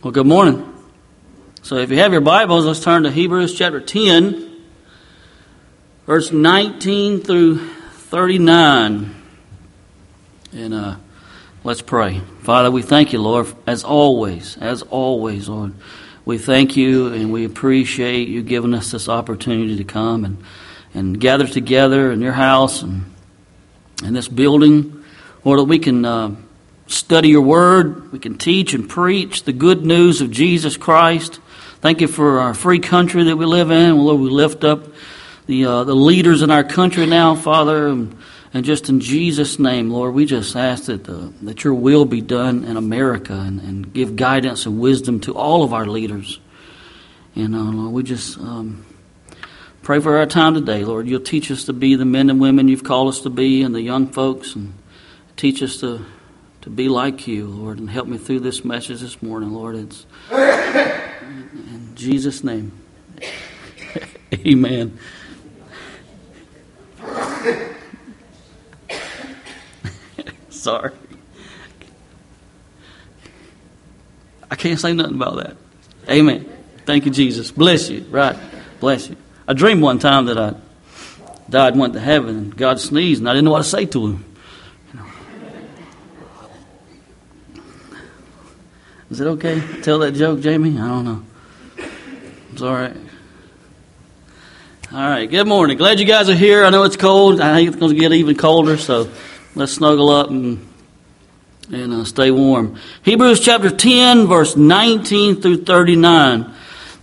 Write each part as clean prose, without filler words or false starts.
Well, good morning. So if you have your Bibles, let's turn to Hebrews chapter 10, verse 19 through 39. And let's pray. Father, we thank you, Lord, as always, Lord. We thank you and we appreciate you giving us this opportunity to come and gather together in your house and in this building. Lord, that we can study your word, we can teach and preach the good news of Jesus Christ. Thank you for our free country that we live in. Lord, we lift up the leaders in our country now, Father, and just in Jesus' name, Lord, we just ask that your will be done in America and give guidance and wisdom to all of our leaders. And Lord, we just pray for our time today, Lord. You'll teach us to be the men and women you've called us to be, and the young folks, and teach us to be like you, Lord, and help me through this message this morning, Lord. It's in Jesus' name. Amen. Sorry. I can't say nothing about that. Amen. Thank you, Jesus. Bless you. Right. Bless you. I dreamed one time that I died and went to heaven, and God sneezed, and I didn't know what to say to him. Is it okay to tell that joke, Jamie? I don't know. It's all right. All right. Good morning. Glad you guys are here. I know it's cold. I think it's going to get even colder, so let's snuggle up and stay warm. Hebrews chapter 10, verse 19 through 39.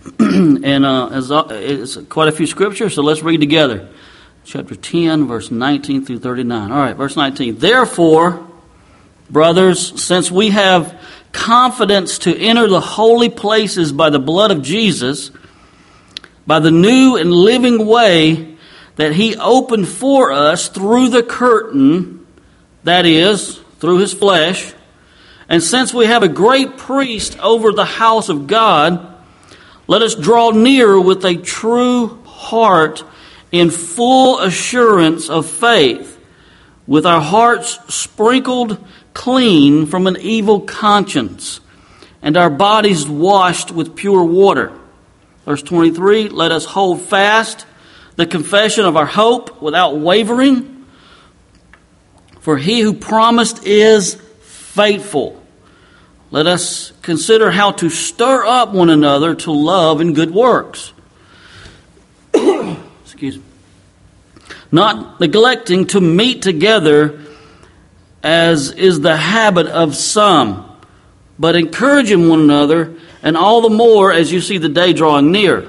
It's quite a few scriptures, so let's read together. Chapter 10, verse 19 through 39. All right, verse 19. Therefore, brothers, since we have confidence to enter the holy places by the blood of Jesus, by the new and living way that he opened for us through the curtain, that is, through his flesh, and since we have a great priest over the house of God, let us draw near with a true heart in full assurance of faith, with our hearts sprinkled clean from an evil conscience, and our bodies washed with pure water. Verse 23, let us hold fast the confession of our hope without wavering, for he who promised is faithful. Let us consider how to stir up one another to love and good works. Excuse me. Not neglecting to meet together as is the habit of some, but encouraging one another, and all the more as you see the day drawing near.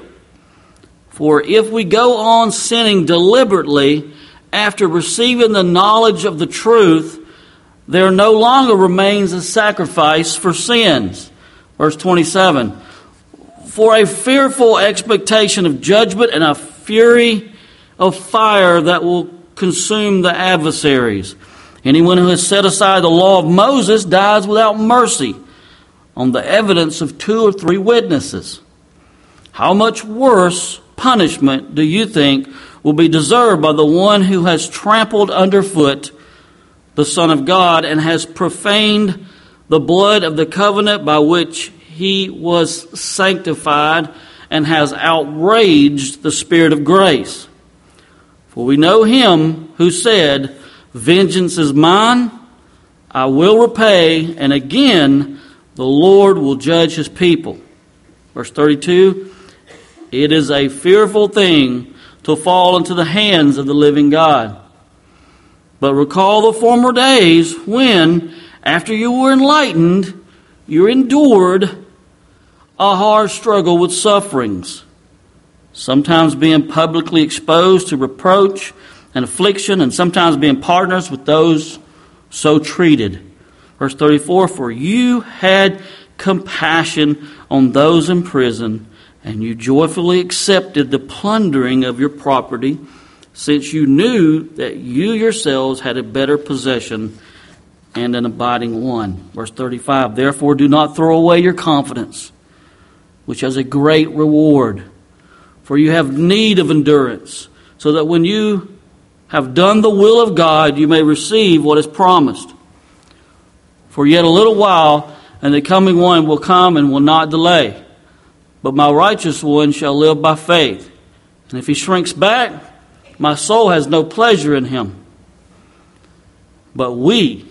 For if we go on sinning deliberately after receiving the knowledge of the truth, there no longer remains a sacrifice for sins. Verse 27, for a fearful expectation of judgment and a fury of fire that will consume the adversaries. Anyone who has set aside the law of Moses dies without mercy on the evidence of 2 or 3 witnesses. How much worse punishment do you think will be deserved by the one who has trampled underfoot the Son of God and has profaned the blood of the covenant by which he was sanctified and has outraged the Spirit of grace? For we know him who said, vengeance is mine, I will repay, and again the Lord will judge his people. Verse 32, it is a fearful thing to fall into the hands of the living God. But recall the former days when, after you were enlightened, you endured a hard struggle with sufferings, sometimes being publicly exposed to reproach and affliction, and sometimes being partners with those so treated. Verse 34, for you had compassion on those in prison, and you joyfully accepted the plundering of your property, since you knew that you yourselves had a better possession and an abiding one. Verse 35, therefore do not throw away your confidence, which has a great reward, for you have need of endurance, so that when you have done the will of God, you may receive what is promised. For yet a little while, and the coming one will come and will not delay. But my righteous one shall live by faith. And if he shrinks back, my soul has no pleasure in him. But we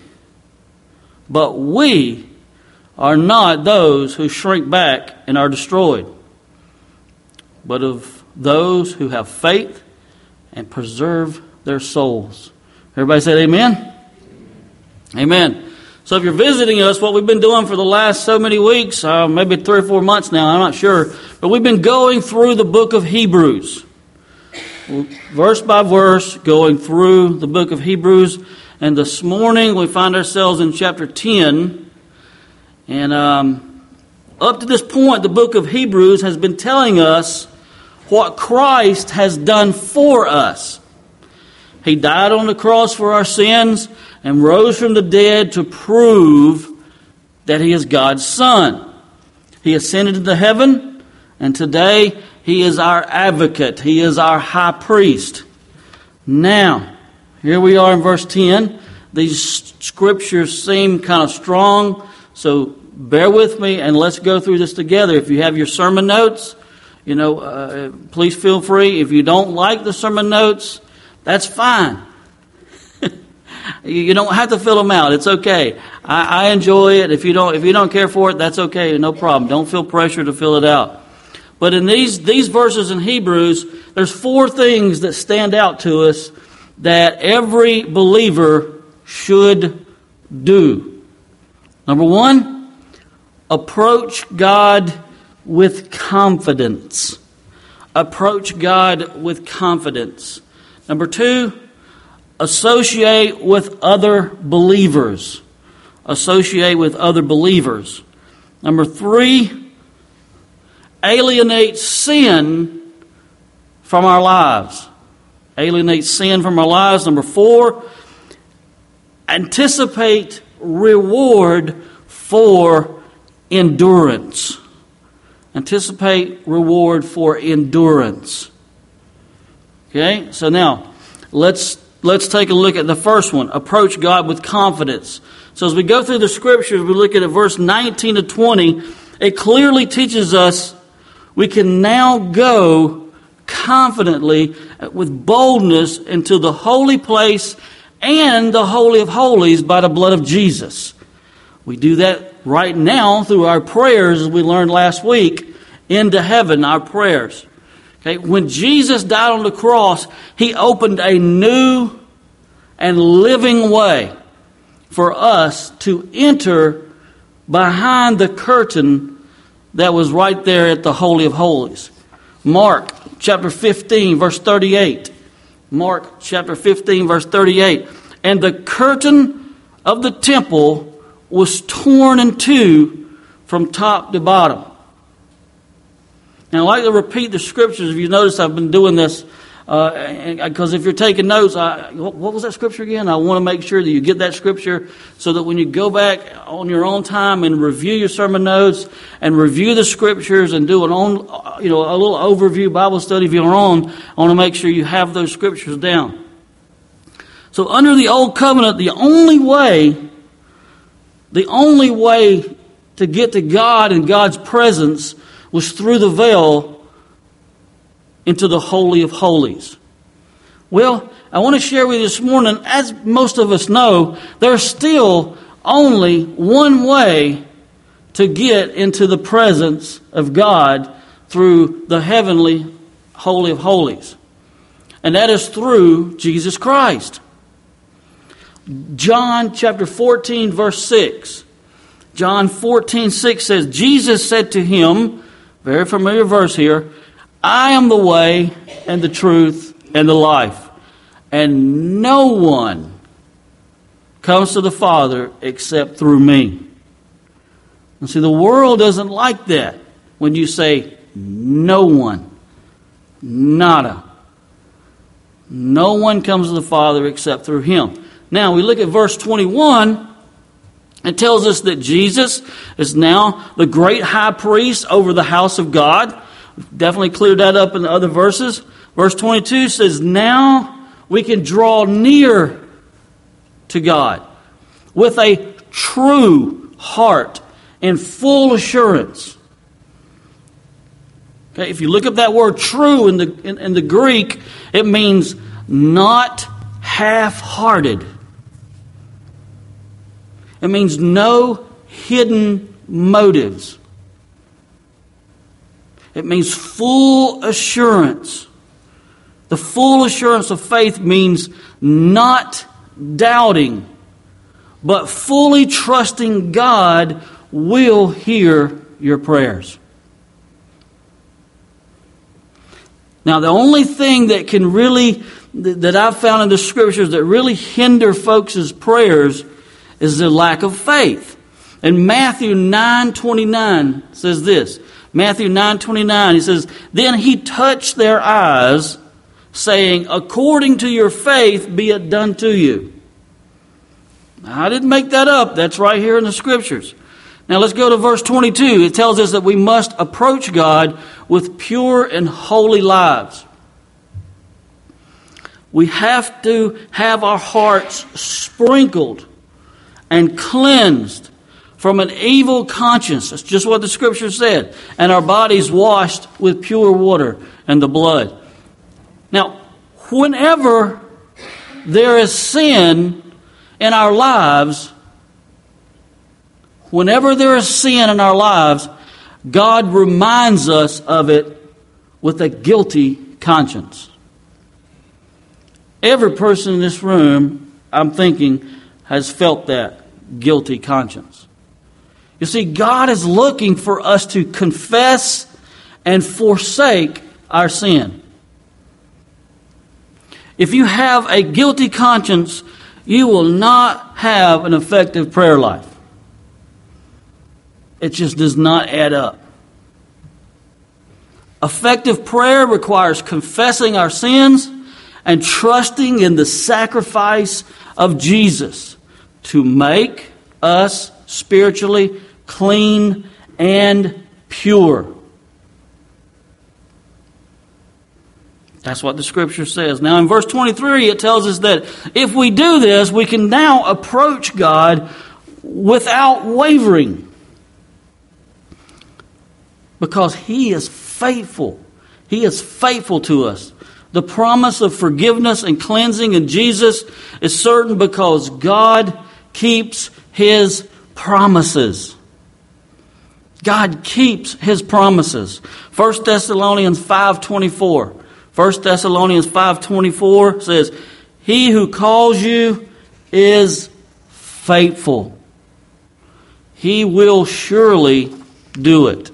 are not those who shrink back and are destroyed, but of those who have faith and preserve their souls. Everybody said amen? Amen. So if you're visiting us, what we've been doing for the last so many weeks, maybe 3 or 4 months now, I'm not sure, but we've been going through the book of Hebrews. Verse by verse, going through the book of Hebrews. And this morning we find ourselves in chapter 10. And up to this point, the book of Hebrews has been telling us what Christ has done for us. He died on the cross for our sins and rose from the dead to prove that He is God's Son. He ascended into heaven, and today He is our advocate. He is our high priest. Now, here we are in verse 10. These scriptures seem kind of strong, so bear with me and let's go through this together. If you have your sermon notes, please feel free. If you don't like the sermon notes, that's fine. You don't have to fill them out. It's okay. I enjoy it. If you don't care for it, that's okay. No problem. Don't feel pressure to fill it out. But in these verses in Hebrews, there's 4 things that stand out to us that every believer should do. Number 1, approach God with confidence. Approach God with confidence. Number 2, associate with other believers. Associate with other believers. Number 3, alienate sin from our lives. Alienate sin from our lives. Number 4, anticipate reward for endurance. Anticipate reward for endurance. Okay, so now let's take a look at the first one. Approach God with confidence. So as we go through the scriptures, we look at verse 19 to 20. It clearly teaches us we can now go confidently with boldness into the holy place and the Holy of Holies by the blood of Jesus. We do that right now through our prayers, as we learned last week, into heaven, our prayers. Okay, when Jesus died on the cross, He opened a new and living way for us to enter behind the curtain that was right there at the Holy of Holies. Mark chapter 15, verse 38. Mark chapter 15, verse 38. And the curtain of the temple was torn in two from top to bottom. Now, I like to repeat the scriptures. If you notice, I've been doing this because if you're taking notes, what was that scripture again? I want to make sure that you get that scripture so that when you go back on your own time and review your sermon notes and review the scriptures and do a little overview Bible study of your own, I want to make sure you have those scriptures down. So under the old covenant, the only way to get to God and God's presence was through the veil into the Holy of Holies. Well, I want to share with you this morning, as most of us know, there's still only one way to get into the presence of God through the heavenly Holy of Holies. And that is through Jesus Christ. John chapter 14, verse 6. John 14:6 says, Jesus said to him, very familiar verse here, I am the way and the truth and the life. And no one comes to the Father except through me. And see, the world doesn't like that when you say no one. Nada. No one comes to the Father except through Him. Now, we look at verse 21. It tells us that Jesus is now the great high priest over the house of God. We've definitely cleared that up in the other verses. Verse 22 says, now we can draw near to God with a true heart in full assurance. Okay, if you look up that word true in the Greek, it means not half-hearted. It means no hidden motives. It means full assurance. The full assurance of faith means not doubting, but fully trusting God will hear your prayers. Now, the only thing that I've found in the Scriptures that really hinder folks' prayers is the lack of faith. And Matthew 9:29 says this. Matthew 9:29, he says, "Then he touched their eyes, saying, according to your faith be it done to you." Now, I didn't make that up. That's right here in the Scriptures. Now let's go to verse 22. It tells us that we must approach God with pure and holy lives. We have to have our hearts sprinkled and cleansed from an evil conscience. That's just what the Scripture said. And our bodies washed with pure water and the blood. Now, whenever there is sin in our lives, God reminds us of it with a guilty conscience. Every person in this room, I'm thinking, has felt that guilty conscience. You see, God is looking for us to confess and forsake our sin. If you have a guilty conscience, you will not have an effective prayer life. It just does not add up. Effective prayer requires confessing our sins and trusting in the sacrifice of Jesus to make us spiritually clean and pure. That's what the Scripture says. Now in verse 23 it tells us that if we do this, we can now approach God without wavering. Because He is faithful. He is faithful to us. The promise of forgiveness and cleansing in Jesus is certain because God keeps His promises. God keeps His promises. 1 Thessalonians 5:24. 1 Thessalonians 5:24 says, "He who calls you is faithful. He will surely do it."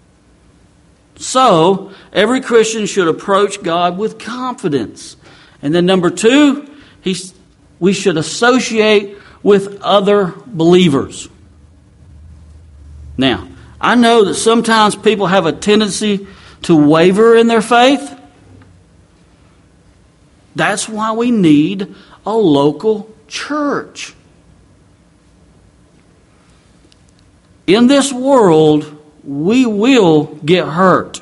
So, every Christian should approach God with confidence. And then number two, we should associate with other believers. Now, I know that sometimes people have a tendency to waver in their faith. That's why we need a local church. In this world, we will get hurt.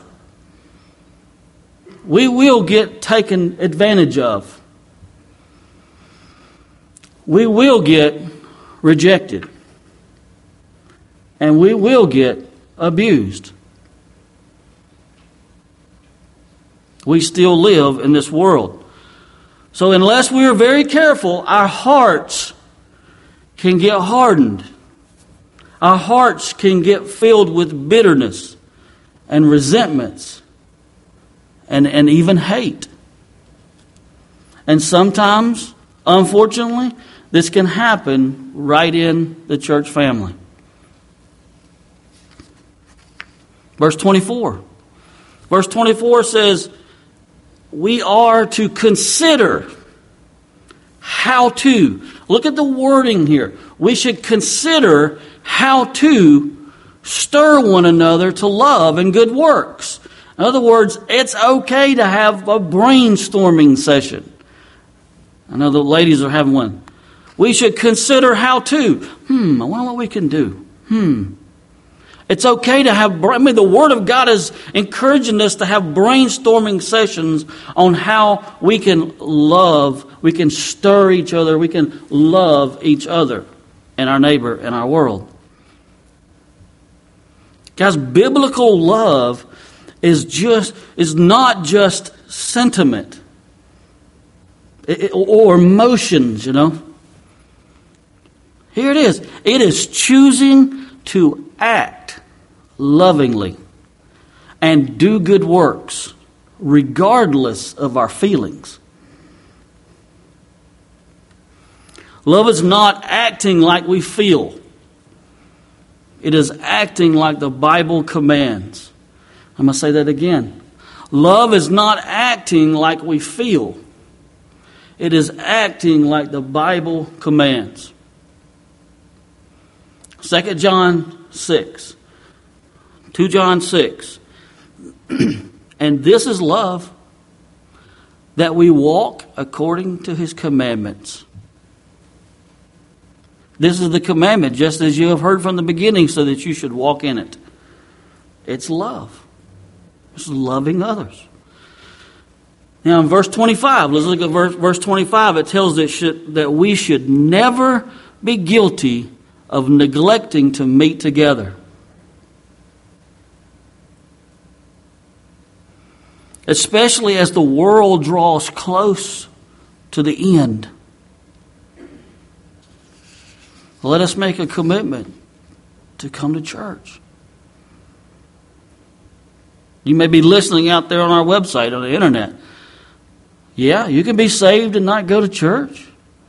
We will get taken advantage of. We will get rejected. And we will get abused. We still live in this world. So unless we are very careful, our hearts can get hardened. Our hearts can get filled with bitterness and resentments and even hate. And sometimes, unfortunately, this can happen right in the church family. Verse 24. Verse 24 says, we are to consider how to. Look at the wording here. We should consider how to stir one another to love and good works. In other words, it's okay to have a brainstorming session. I know the ladies are having one. We should consider how to. I wonder what we can do. It's okay to have, the Word of God is encouraging us to have brainstorming sessions on how we can love, we can stir each other, we can love each other and our neighbor and our world. Guys, biblical love is not just sentiment or emotions, Here it is. It is choosing to act lovingly and do good works regardless of our feelings. Love is not acting like we feel. It is acting like the Bible commands. I'm going to say that again. Love is not acting like we feel. It is acting like the Bible commands. 2 John 6. 2 John 6. And this is love, that we walk according to His commandments. This is the commandment, just as you have heard from the beginning, so that you should walk in it. It's love. It's loving others. Now in verse 25, let's look at verse 25. It tells that we should never be guilty of neglecting to meet together. Especially as the world draws close to the end. Let us make a commitment to come to church. You may be listening out there on our website, on the internet. Yeah, you can be saved and not go to church.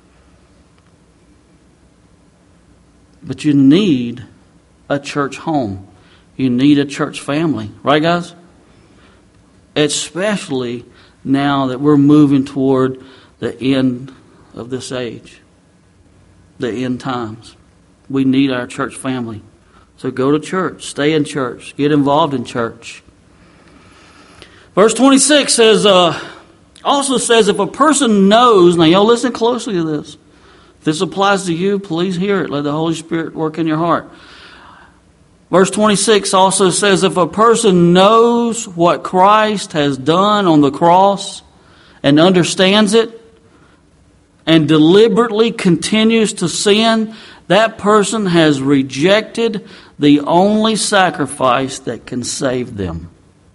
But you need a church home. You need a church family. Right, guys? Especially now that we're moving toward the end of this age. The end times. We need our church family. So go to church. Stay in church. Get involved in church. Verse 26 also says, if a person knows, now y'all listen closely to this. If this applies to you, please hear it. Let the Holy Spirit work in your heart. Verse 26 also says, if a person knows what Christ has done on the cross and understands it and deliberately continues to sin, that person has rejected the only sacrifice that can save them.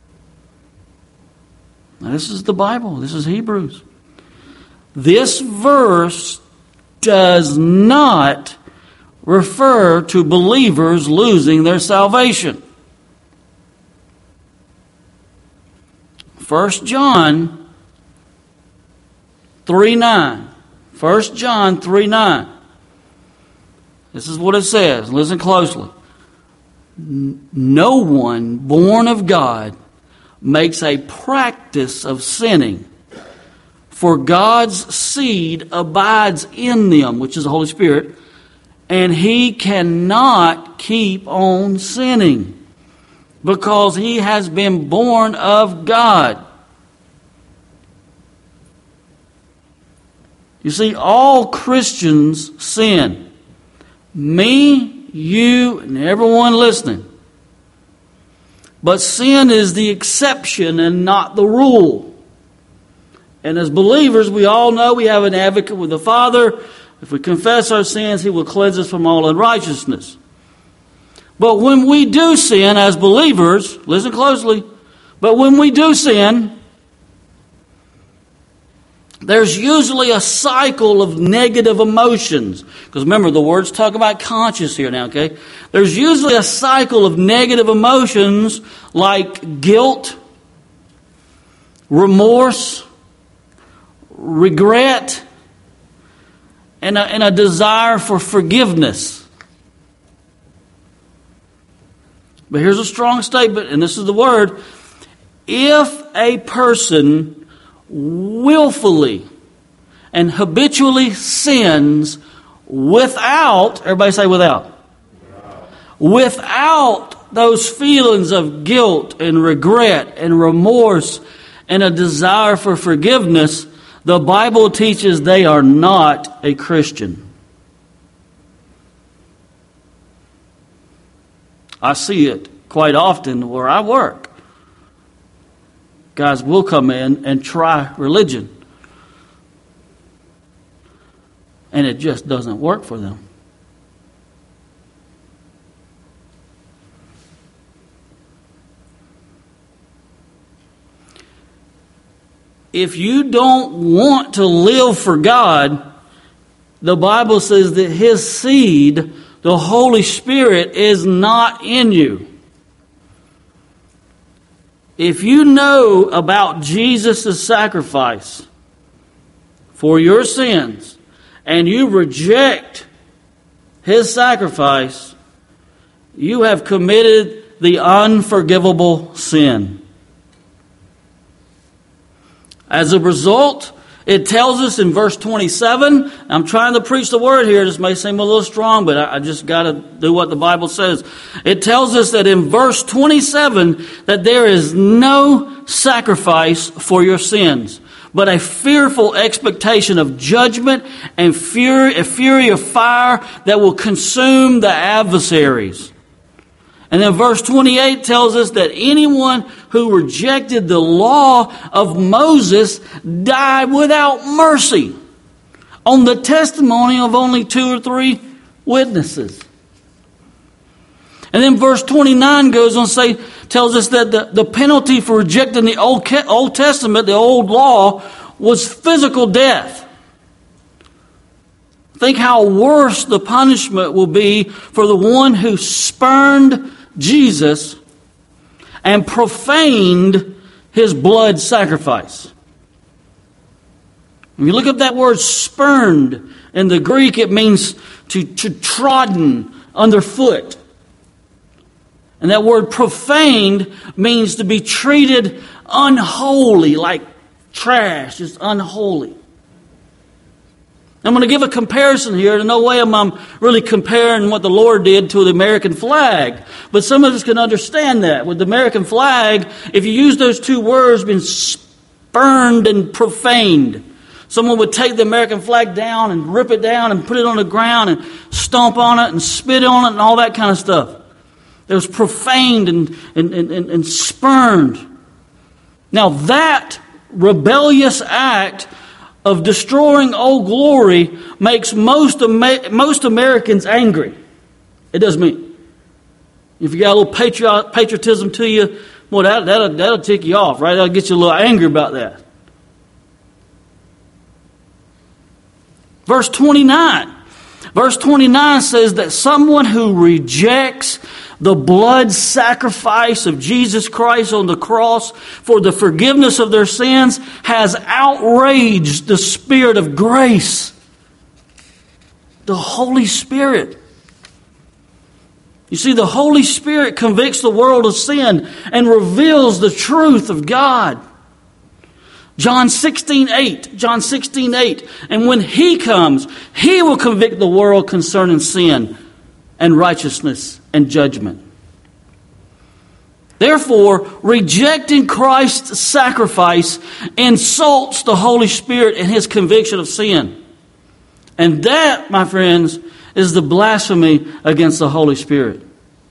Now, this is the Bible. This is Hebrews. This verse does not refer to believers losing their salvation. 1 John 3:9. 1 John 3:9. This is what it says. Listen closely. No one born of God makes a practice of sinning, for God's seed abides in them, which is the Holy Spirit, and he cannot keep on sinning because he has been born of God. You see, all Christians sin. Me, you, and everyone listening. But sin is the exception and not the rule. And as believers, we all know we have an advocate with the Father. If we confess our sins, He will cleanse us from all unrighteousness. But when we do sin as believers, listen closely, but when we do sin, there's usually a cycle of negative emotions. Because remember, the words talk about conscience here now, okay? There's usually a cycle of negative emotions like guilt, remorse, regret, and a desire for forgiveness. But here's a strong statement, and this is the word. If a person willfully and habitually sins without, everybody say without. Without those feelings of guilt and regret and remorse and a desire for forgiveness, the Bible teaches they are not a Christian. I see it quite often where I work. Guys will come in and try religion. And it just doesn't work for them. if you don't want to live for God, the Bible says that His seed, the Holy Spirit, is not in you. If you know about Jesus' sacrifice for your sins and you reject His sacrifice, you have committed the unforgivable sin. As a result, it tells us in verse 27, I'm trying to preach the word here, this may seem a little strong, but I just got to do what the Bible says. It tells us that in verse 27 that there is no sacrifice for your sins, but a fearful expectation of judgment and a fury of fire that will consume the adversaries. And then verse 28 tells us that anyone who rejected the law of Moses died without mercy on the testimony of only 2 or 3 witnesses. And then verse 29 goes on to tells us that the penalty for rejecting the Old Testament, the old law, was physical death. Think how worse the punishment will be for the one who spurned Jesus and profaned His blood sacrifice. If you look up that word spurned, in the Greek it means to trodden underfoot. And that word profaned means to be treated unholy, like trash, just unholy. I'm going to give a comparison here. In no way am I really comparing what the Lord did to the American flag. But some of us can understand that. With the American flag, if you use those two words, being spurned and profaned, someone would take the American flag down and rip it down and put it on the ground and stomp on it and spit on it and all that kind of stuff. It was profaned and spurned. Now that rebellious act of destroying Old Glory makes most Americans angry. It does me. If you got a little patriotism to you, well, that'll tick you off, right? That'll get you a little angry about that. Verse 29. Verse 29 says that someone who rejects the blood sacrifice of Jesus Christ on the cross for the forgiveness of their sins has outraged the Spirit of grace, the Holy Spirit. You see, the Holy Spirit convicts the world of sin and reveals the truth of God. John 16:8. And when He comes, He will convict the world concerning sin and righteousness and judgment. Therefore, rejecting Christ's sacrifice insults the Holy Spirit and His conviction of sin. And that, my friends, is the blasphemy against the Holy Spirit.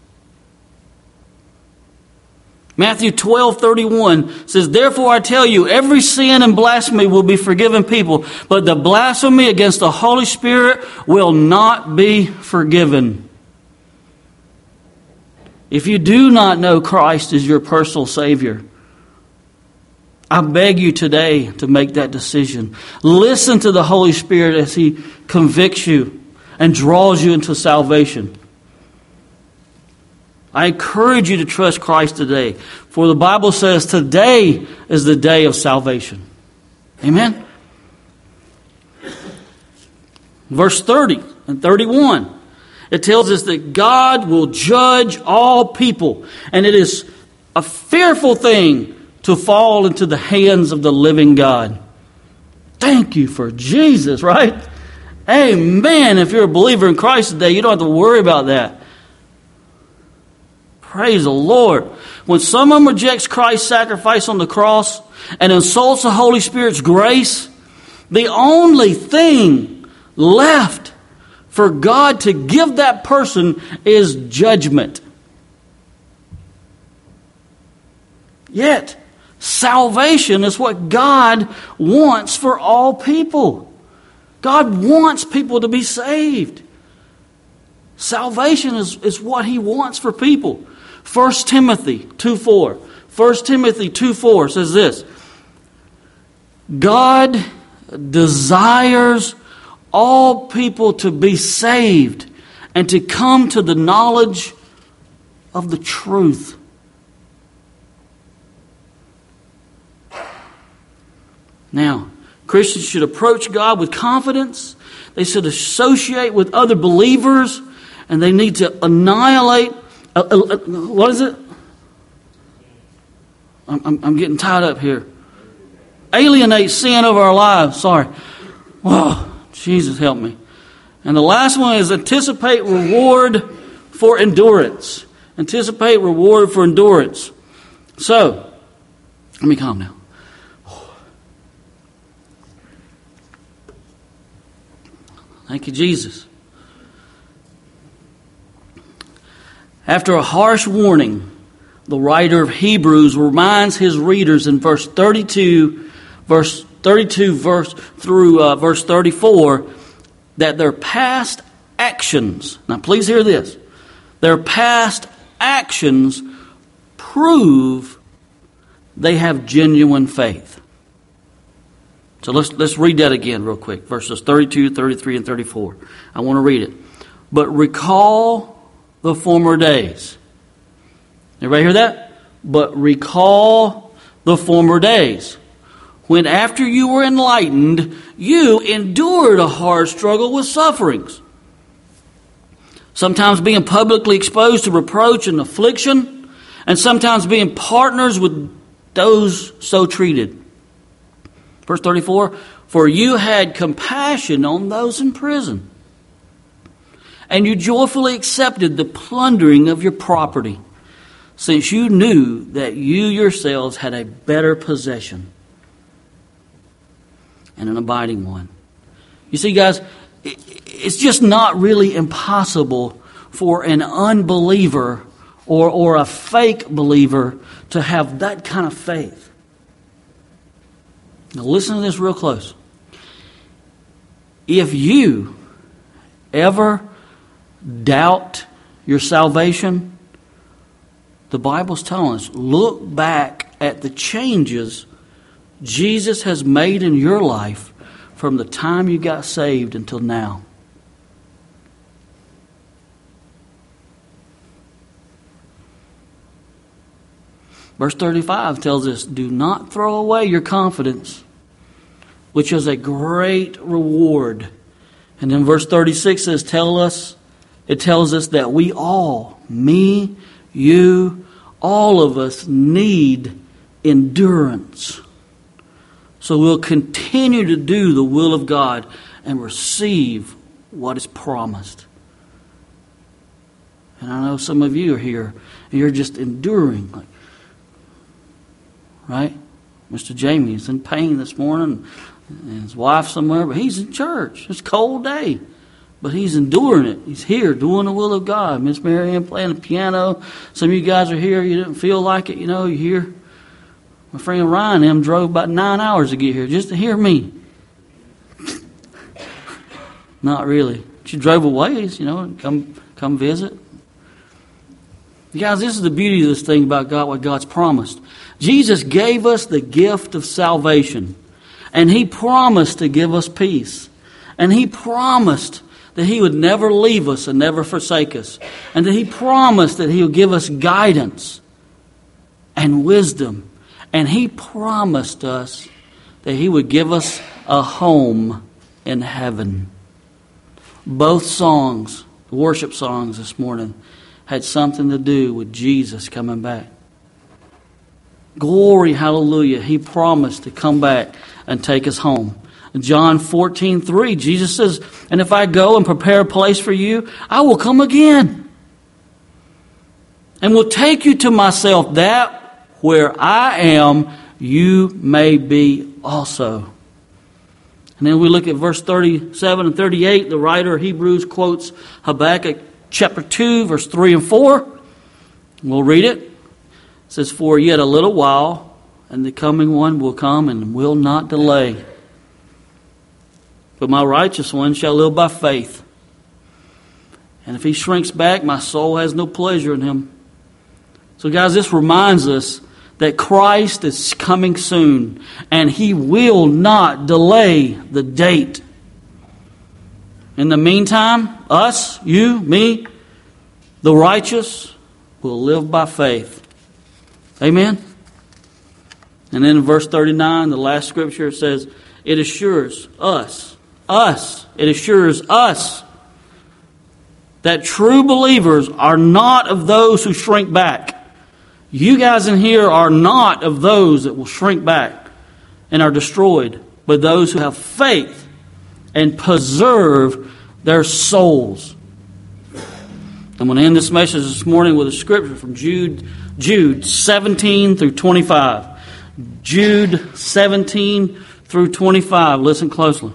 Matthew 12:31 says, "Therefore I tell you, every sin and blasphemy will be forgiven people, but the blasphemy against the Holy Spirit will not be forgiven." If you do not know Christ as your personal Savior, I beg you today to make that decision. Listen to the Holy Spirit as He convicts you and draws you into salvation. I encourage you to trust Christ today, for the Bible says today is the day of salvation. Amen? Verse 30 and 31. It tells us that God will judge all people. And it is a fearful thing to fall into the hands of the living God. Thank you for Jesus, right? Amen. If you're a believer in Christ today, you don't have to worry about that. Praise the Lord. When someone rejects Christ's sacrifice on the cross and insults the Holy Spirit's grace, the only thing left for God to give that person is judgment. Yet, salvation is what God wants for all people. God wants people to be saved. Salvation is what He wants for people. 1 Timothy 2:4. 1 Timothy 2:4 says this. God desires all people to be saved and to come to the knowledge of the truth. Now, Christians should approach God with confidence. They should associate with other believers, and they need to annihilate. What is it? I'm getting tied up here. Alienate sin over our lives. Sorry. Whoa, Jesus help me. And the last one is anticipate reward for endurance. Anticipate reward for endurance. So, let me calm down. Thank you, Jesus. After a harsh warning, the writer of Hebrews reminds his readers in verse 32 through verse 34 that their past actions, now please hear this, their past actions prove they have genuine faith. So let's read that again real quick. Verses 32, 33, and 34. I want to read it. But recall the former days. Everybody hear that? But recall the former days, when after you were enlightened, you endured a hard struggle with sufferings, sometimes being publicly exposed to reproach and affliction, and sometimes being partners with those so treated. Verse 34, for you had compassion on those in prison, and you joyfully accepted the plundering of your property, since you knew that you yourselves had a better possession and an abiding one. You see, guys, it's just not really impossible for an unbeliever or a fake believer to have that kind of faith. Now listen to this real close. If you ever doubt your salvation, the Bible's telling us, look back at the changes Jesus has made in your life from the time you got saved until now. Verse 35 tells us, do not throw away your confidence, which is a great reward. And then verse 36 says, it tells us that we all, me, you, all of us need endurance. So we'll continue to do the will of God and receive what is promised. And I know some of you are here and you're just enduring. Right? Mr. Jamie is in pain this morning and his wife somewhere, but he's in church. It's a cold day. But he's enduring it. He's here doing the will of God. Miss Mary Ann playing the piano. Some of you guys are here. You didn't feel like it. You know, you're here. My friend Ryan and him drove about 9 hours to get here just to hear me. Not really. She drove a ways, you know, and come visit. You guys, this is the beauty of this thing about God, what God's promised. Jesus gave us the gift of salvation. And He promised to give us peace. And He promised that He would never leave us and never forsake us. And that He promised that He would give us guidance and wisdom. And He promised us that He would give us a home in heaven. Both songs, the worship songs this morning, had something to do with Jesus coming back. Glory, hallelujah. He promised to come back and take us home. In John 14:3, Jesus says, and if I go and prepare a place for you, I will come again and will take you to myself, that where I am, you may be also. And then we look at verse 37 and 38. The writer of Hebrews quotes Habakkuk chapter 2, verse 3 and 4. We'll read it. It says, for yet a little while, and the coming one will come and will not delay. But my righteous one shall live by faith. And if he shrinks back, my soul has no pleasure in him. So guys, this reminds us that Christ is coming soon, and He will not delay the date. In the meantime, us, you, me, the righteous will live by faith. Amen? And then in verse 39, the last scripture, it says, it assures us, it assures us that true believers are not of those who shrink back. You guys in here are not of those that will shrink back and are destroyed, but those who have faith and preserve their souls. I'm going to end this message this morning with a scripture from Jude 17 through 25. Jude 17 through 25. Listen closely.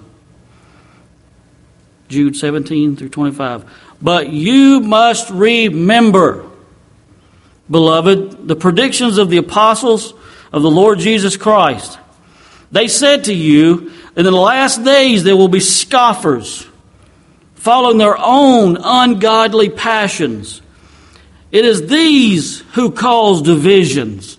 Jude 17 through 25. But you must remember, beloved, the predictions of the apostles of the Lord Jesus Christ. They said to you, in the last days there will be scoffers, following their own ungodly passions. It is these who cause divisions.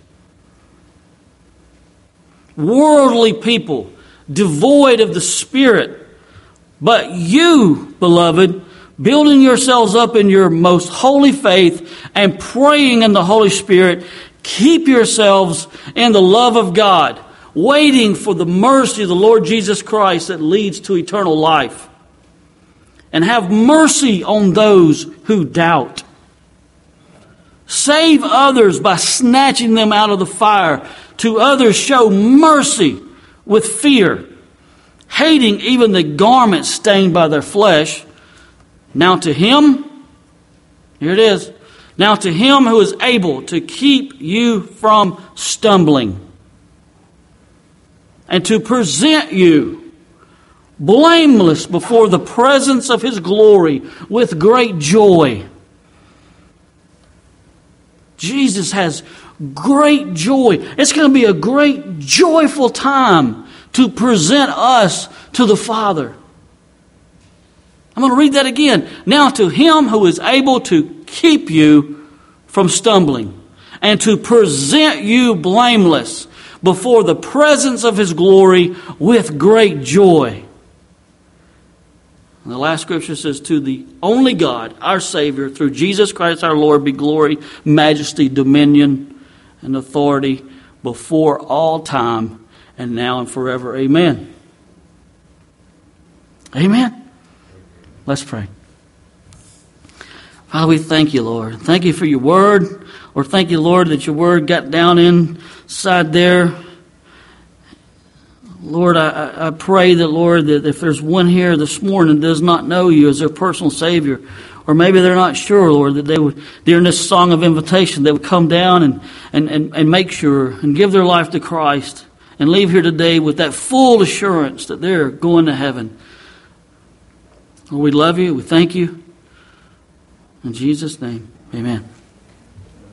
Worldly people, devoid of the Spirit. But you, beloved, building yourselves up in your most holy faith and praying in the Holy Spirit, keep yourselves in the love of God, waiting for the mercy of the Lord Jesus Christ that leads to eternal life. And have mercy on those who doubt. Save others by snatching them out of the fire. To others show mercy with fear, hating even the garments stained by their flesh. Now to Him, here it is, now to Him who is able to keep you from stumbling and to present you blameless before the presence of His glory with great joy. Jesus has great joy. It's going to be a great joyful time to present us to the Father. I'm going to read that again. Now to Him who is able to keep you from stumbling and to present you blameless before the presence of His glory with great joy. And the last scripture says, to the only God, our Savior, through Jesus Christ our Lord, be glory, majesty, dominion, and authority before all time, and now and forever. Amen. Amen. Let's pray. Father, we thank you, Lord. Thank you for your word. Lord, thank you, Lord, that your word got down inside there. Lord, I pray that, Lord, that if there's one here this morning that does not know you as their personal Savior, or maybe they're not sure, Lord, that they would, during this song of invitation, they would come down and make sure and give their life to Christ and leave here today with that full assurance that they're going to heaven. Lord, we love you. We thank you. In Jesus' name, amen.